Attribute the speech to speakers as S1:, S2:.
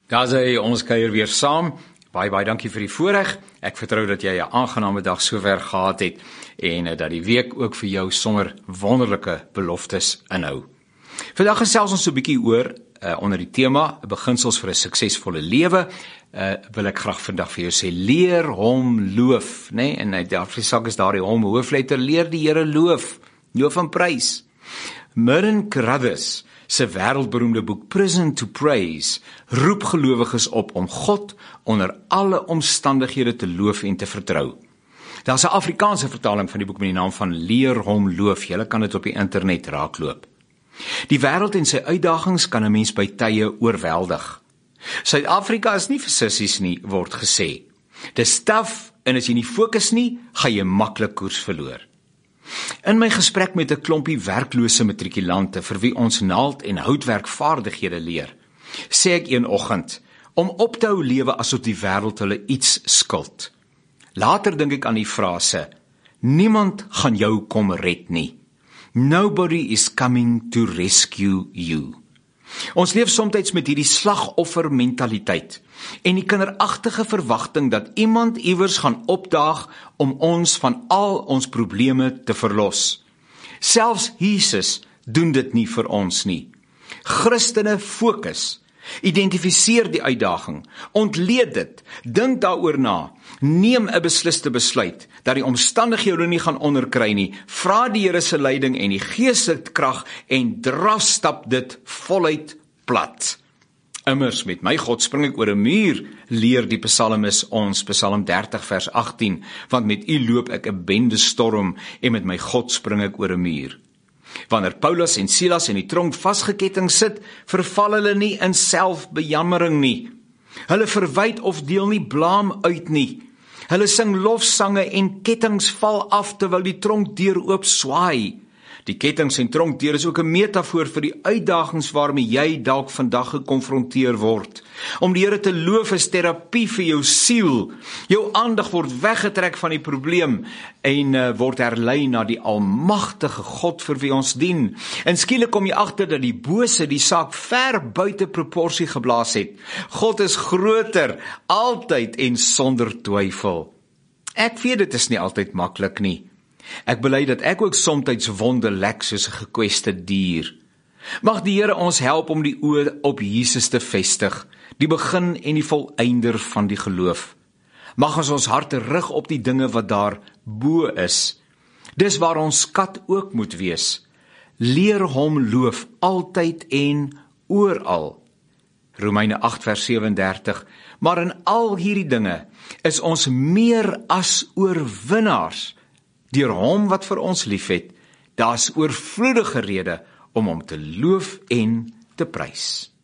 S1: Gaza, ons kuier weer saam. Baie dankie vir die voorreg. Ek vertrou dat jy 'n aangename dag sover gehad het en dat die week ook vir jou sommer wonderlike beloftes inhou. Vandag gesels ons so 'n bietjie oor onder die tema beginsels vir 'n suksesvolle lewe. Wil ek graag vandag vir jou sê, leer hom loof, né? En die afsak is daardie hom hoofletter, leer die Here loof en prys. Mervyn Carruthers se wêreldberoemde boek Prison to Praise roep gelowiges op om God onder alle omstandighede te loof en te vertrou. Daar's 'n Afrikaanse vertaling van die boek met die naam van Leer hom loof. Jy kan dit op die internet raakloop. Die wêreld en sy uitdagings kan 'n mens by tye oorweldig. Suid-Afrika is nie vir sissies nie, word gesê. Dis taaf en as jy nie fokus nie, gaan jy maklik koers verloor. In my gesprek met 'n klompie werklose matrikulante vir wie ons naald- en houtwerkvaardighede leer, sê ek een oggend, om op te hou lewe asof die wêreld hulle iets skuld. Later dink ek aan die frase, niemand gaan jou kom red nie. Nobody is coming to rescue you. Ons leef soms met hierdie slagoffermentaliteit en die kinderagtige verwagting dat iemand iewers gaan opdaag om ons van al ons probleme te verlos. Selfs Jesus doen dit nie vir ons nie. Christene fokus, identifiseer die uitdaging, ontleed dit, dink daaroor na, neem 'n besliste besluit dat die omstandighede jou nie gaan onderkry nie, vra die Here se leiding en die Gees se krag en drafstap dit voluit plat. Immers met my God spring ek oor 'n muur, leer die psalmis ons, Psalm 30 vers 18, want met U loop ek 'n bendestorm en met my God spring ek oor 'n muur. Wanneer Paulus en Silas in die tronk vasgeketting sit, verval hulle nie in selfbejammering nie. Hulle verwyd of deel nie blaam uit nie. Hulle sing lofsange en kettings val af terwyl die tronkdeur oop swaai. Die kettings en tronkdeur is ook 'n metafoor vir die uitdagings waarmee jy dalk vandag gekonfronteer word. Om die Here te loof is terapie vir jou siel. Jou aandag word weggetrek van die probleem en word herlei na die almagtige God vir wie ons dien. En skielik kom jy agter dat die bose die saak ver buite proporsie geblaas het. God is groter, altyd en sonder twyfel. Ek weet dit is nie altyd maklik nie. Ek bely dat ek ook soms wonde lek soos 'n gekweste dier. Mag die Here ons help om die oë op Jesus te vestig, die begin en die volëinder van die geloof. Mag ons harte rig op die dinge wat daar bo is. Dis waar ons skat ook moet wees. Leer hom loof altyd en oral. Romeine 8 vers 37. Maar in al hierdie dinge is ons meer as oorwinnaars deur hom wat vir ons liefhet. Daar's oorvloedige rede om hom te loof en te prys.